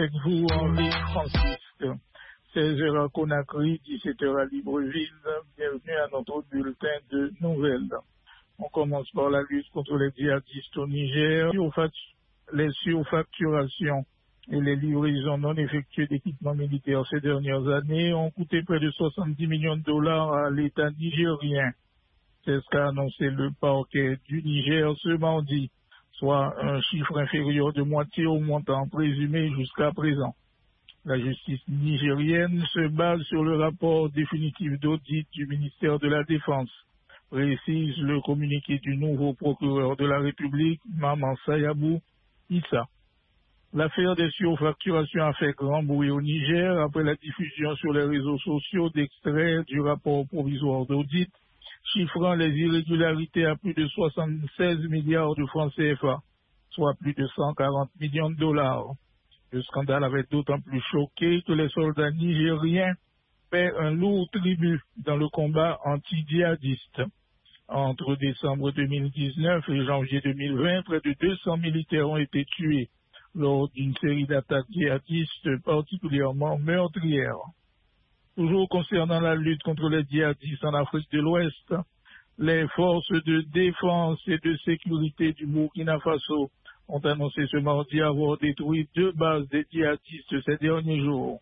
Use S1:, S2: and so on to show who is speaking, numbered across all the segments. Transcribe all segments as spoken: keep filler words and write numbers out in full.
S1: avec vous Henri Francisque. seize heures à Conakry, dix-sept heures à Libreville. Bienvenue à notre bulletin de nouvelles. On commence par la lutte contre les djihadistes au Niger. Les surfacturations et les livraisons non effectuées d'équipements militaires ces dernières années ont coûté près de soixante-dix millions de dollars à l'État nigérien. C'est ce qu'a annoncé le parquet du Niger ce mardi, soit un chiffre inférieur de moitié au montant présumé jusqu'à présent. La justice nigérienne se base sur le rapport définitif d'audit du ministère de la Défense, précise le communiqué du nouveau procureur de la République, Maman Sayabou Issa. L'affaire des surfacturations a fait grand bruit au Niger après la diffusion sur les réseaux sociaux d'extraits du rapport provisoire d'audit chiffrant les irrégularités à plus de soixante-seize milliards de francs C F A, soit plus de cent quarante millions de dollars. Le scandale avait d'autant plus choqué que les soldats nigériens paient un lourd tribut dans le combat anti-djihadiste. Entre décembre deux mille dix-neuf et janvier deux mille vingt, près de deux cents militaires ont été tués lors d'une série d'attaques djihadistes particulièrement meurtrières. Toujours concernant la lutte contre les djihadistes en Afrique de l'Ouest, les forces de défense et de sécurité du Burkina Faso ont annoncé ce mardi avoir détruit deux bases des djihadistes ces derniers jours.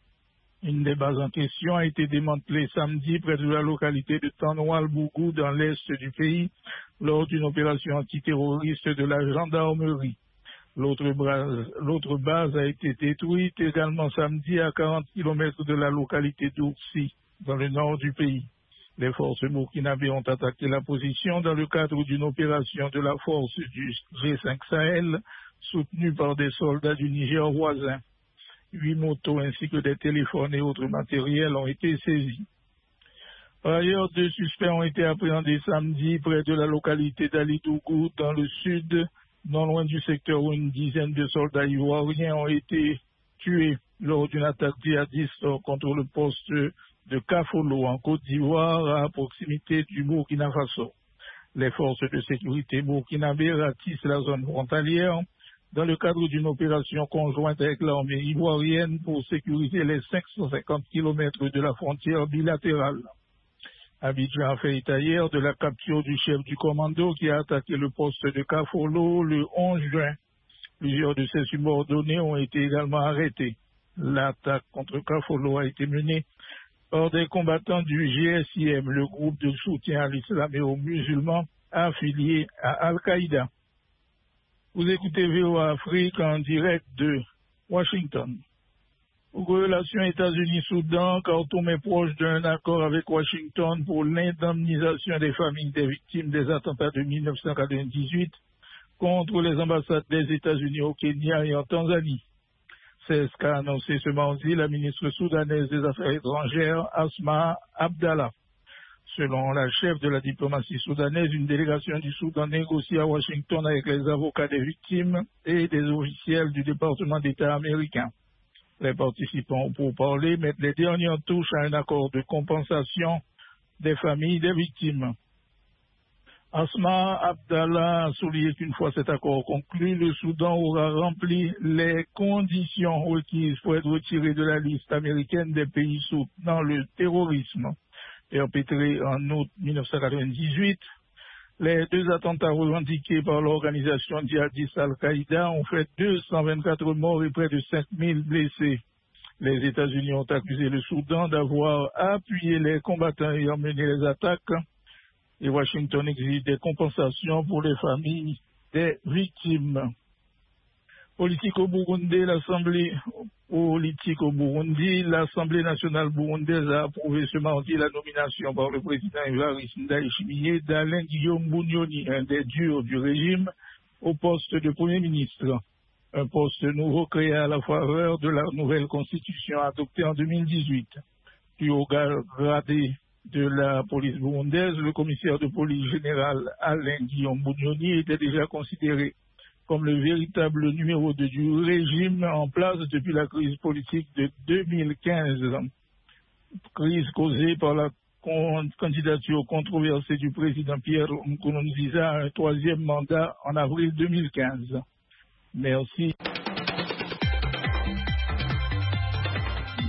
S1: Une des bases en question a été démantelée samedi près de la localité de Tanoual-Bougou dans l'est du pays lors d'une opération antiterroriste de la gendarmerie. L'autre base, l'autre base a été détruite également samedi à quarante kilomètres de la localité d'Oursi, dans le nord du pays. Les forces burkinabées ont attaqué la position dans le cadre d'une opération de la force du G cinq Sahel, soutenue par des soldats du Niger voisin. Huit motos ainsi que des téléphones et autres matériels ont été saisis. Par ailleurs, deux suspects ont été appréhendés samedi près de la localité d'Alidougou, dans le sud, non loin du secteur où une dizaine de soldats ivoiriens ont été tués lors d'une attaque djihadiste contre le poste de Kafolo en Côte d'Ivoire à proximité du Burkina Faso. Les forces de sécurité burkinabées ratissent la zone frontalière dans le cadre d'une opération conjointe avec l'armée ivoirienne pour sécuriser les cinq cent cinquante kilomètres de la frontière bilatérale. Abidjan a fait état hier de la capture du chef du commando qui a attaqué le poste de Kafolo le onze juin. Plusieurs de ses subordonnés ont été également arrêtés. L'attaque contre Kafolo a été menée par des combattants du G S I M, le groupe de soutien à l'islam et aux musulmans affiliés à Al-Qaïda. Vous écoutez V O A Afrique en direct de Washington. Pour relations États-Unis-Soudan, Khartoum est proche d'un accord avec Washington pour l'indemnisation des familles des victimes des attentats de mille neuf cent quatre-vingt-dix-huit contre les ambassades des États-Unis au Kenya et en Tanzanie. C'est ce qu'a annoncé ce mardi la ministre soudanaise des Affaires étrangères, Asma Abdallah. Selon la chef de la diplomatie soudanaise, une délégation du Soudan négocie à Washington avec les avocats des victimes et des officiels du département d'État américain. Les participants ont pourparlers mettent les dernières touches à un accord de compensation des familles des victimes. Asma Abdallah a souligné qu'une fois cet accord conclu, le Soudan aura rempli les conditions requises pour être retiré de la liste américaine des pays soutenant le terrorisme. Perpétré en août mille neuf cent quatre-vingt-dix-huit, les deux attentats revendiqués par l'organisation djihadiste Al-Qaïda ont fait deux cent vingt-quatre morts et près de cinq mille blessés. Les États-Unis ont accusé le Soudan d'avoir appuyé les combattants ayant mené les attaques et Washington exige des compensations pour les familles des victimes. Politique au Burundi, l'Assemblée politique au Burundi, l'Assemblée nationale burundaise a approuvé ce mardi la nomination par le président Evariste Ndayishimiye d'Alain Guillaume Bunyoni, un des durs du régime, au poste de Premier ministre. Un poste nouveau créé à la faveur de la nouvelle constitution adoptée en deux mille dix-huit. Plus haut gradé de la police burundaise, le commissaire de police général Alain Guillaume Bunyoni était déjà considéré comme le véritable numéro deux du régime en place depuis la crise politique de deux mille quinze. Crise causée par la candidature controversée du président Pierre Nkurunziza à un troisième mandat en avril deux mille quinze. Merci.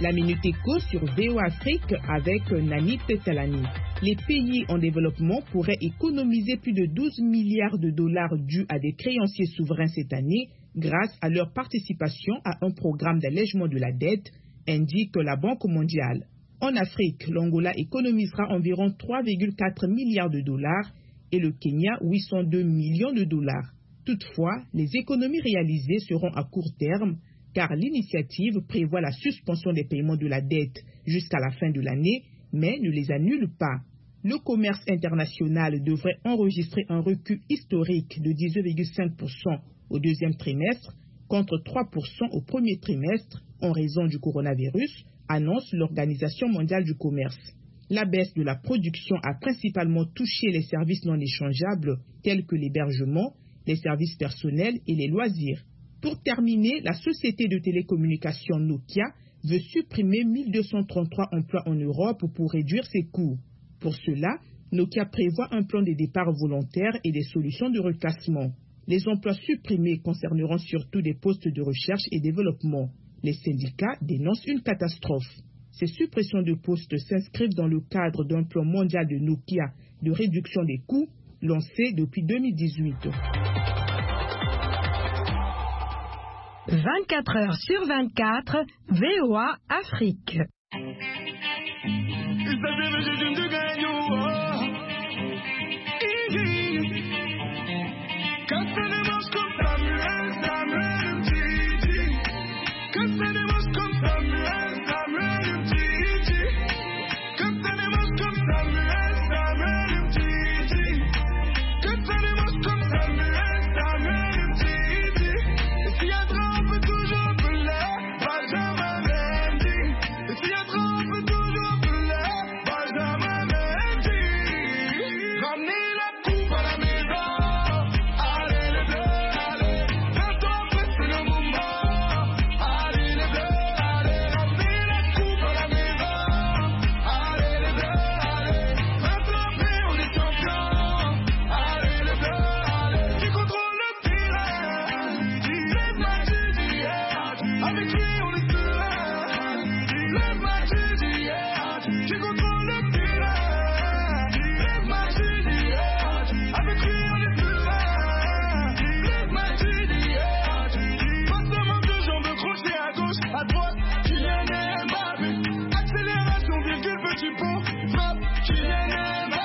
S2: La Minute Éco sur V O Afrique avec Nani Tetalani. Les pays en développement pourraient économiser plus de douze milliards de dollars dus à des créanciers souverains cette année grâce à leur participation à un programme d'allègement de la dette, indique la Banque mondiale. En Afrique, l'Angola économisera environ trois virgule quatre milliards de dollars et le Kenya huit cent deux millions de dollars. Toutefois, les économies réalisées seront à court terme car l'initiative prévoit la suspension des paiements de la dette jusqu'à la fin de l'année, mais ne les annule pas. Le commerce international devrait enregistrer un recul historique de dix-huit virgule cinq pour cent au deuxième trimestre contre trois pour cent au premier trimestre en raison du coronavirus, annonce l'Organisation mondiale du commerce. La baisse de la production a principalement touché les services non échangeables tels que l'hébergement, les services personnels et les loisirs. Pour terminer, la société de télécommunications Nokia veut supprimer mille deux cent trente-trois emplois en Europe pour réduire ses coûts. Pour cela, Nokia prévoit un plan de départ volontaire et des solutions de reclassement. Les emplois supprimés concerneront surtout des postes de recherche et développement. Les syndicats dénoncent une catastrophe. Ces suppressions de postes s'inscrivent dans le cadre d'un plan mondial de Nokia de réduction des coûts lancé depuis deux mille dix-huit.
S3: vingt-quatre heures sur vingt-quatre, V O A Afrique.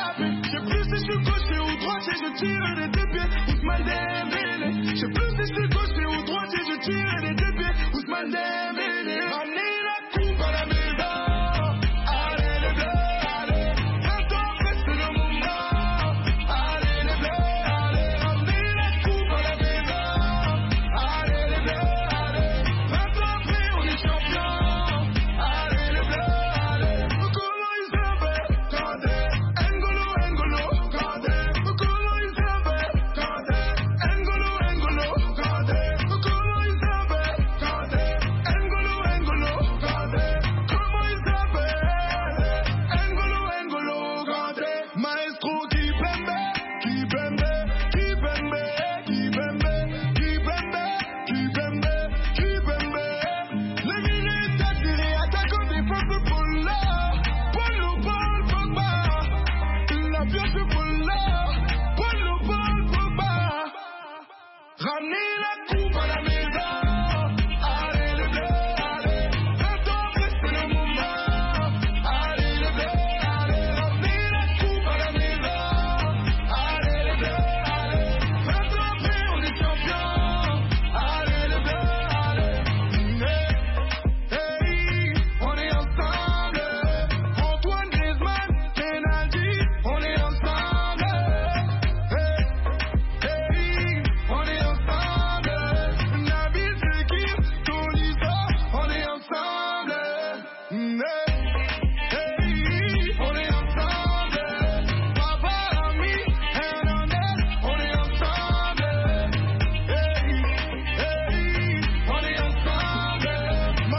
S4: Je tire des deux pieds, Ousmane Dembélé. Je plus si je suis